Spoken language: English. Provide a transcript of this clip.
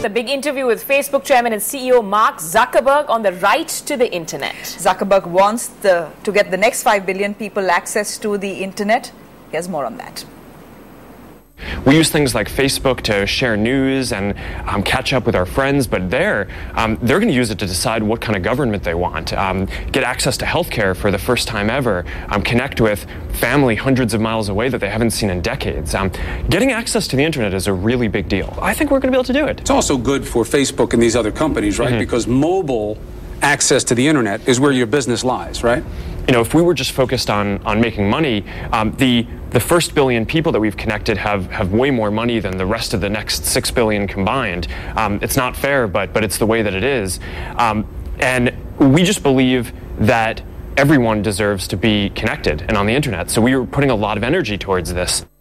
A big interview with Facebook Chairman and CEO Mark Zuckerberg on the right to the internet. Zuckerberg wants to get the next 5 billion people access to the internet. Here's more on that. We use things like Facebook to share news and catch up with our friends, but they're going to use it to decide what kind of government they want, get access to healthcare for the first time ever, connect with family hundreds of miles away that they haven't seen in decades. Getting access to the internet is a really big deal. I think we're going to be able to do it. It's also good for Facebook and these other companies, right? Because mobile access to the internet is where your business lies, right? You know, if we were just focused on making money, the first billion people that we've connected have way more money than the rest of the next 6 billion combined. It's not fair, but it's the way that it is. And we just believe that everyone deserves to be connected and on the internet. So we were putting a lot of energy towards this.